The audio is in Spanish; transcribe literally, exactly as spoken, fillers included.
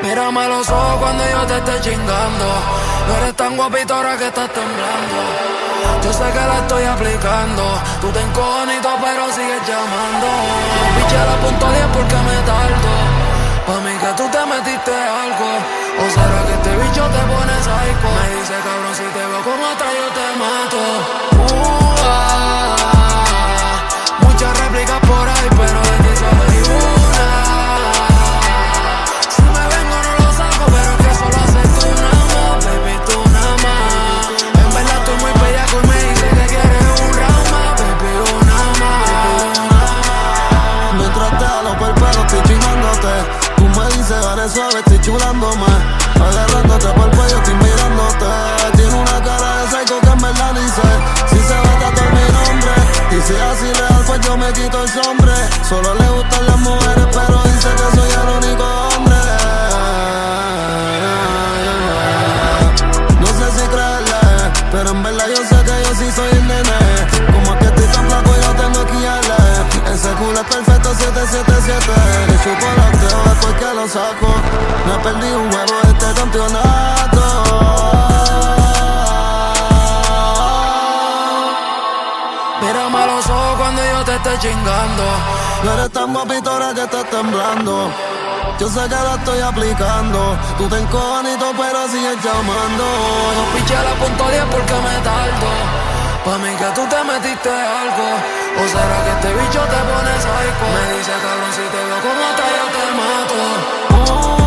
Mírame a los ojos cuando yo te esté chingando. No eres tan guapito ahora que estás temblando. Yo sé que la estoy aplicando. Tú te encojonito pero sigues llamando. Piché la punto diez porque me tardo. Pa' mí que tú te metiste algo. ¿O será que este bicho te pone psycho? Me dice cabrón si te veo con otra yo te mato. Uh, ah, muchas réplicas por ahí pero de ti solo hay una. Si me vengo no lo saco pero es que solo haces tú nada más. Baby tú nada más. En verdad estoy muy bellaco y me dice que quieres un round más. Baby una más. Mientras te jalo por el pelo estoy chingándote. Tú me dices dale suave estoy chulándome. Agarrándote por el cuello estoy mirándote. Tiene una cara de psycho que en verdad ni sé si se va a tatuar mi nombre. Y si es así real pues yo me quito el sombre. Solo le gustan las mujeres pero dice que soy el único hombre. No sé si creerle, pero en verdad yo sé que yo sí soy el nene. Como es que estoy tan flaco yo tengo que irle. Ese culo es perfecto siete siete siete. Le chupo los dedos después que lo saco. Me perdí un juego de este campeonato. Mírame a los ojos cuando yo te esté chingando. No eres tan guapito ahora que estás temblando. Yo sé que la estoy aplicando. Tú te encojonito pero sigues llamando. Yo piché la punto diez porque me tardo. Pa' mí que tú te metiste algo. ¿O será que este bicho te pone psycho? Me dice cabrón si te veo como otra yo te mato. Uh,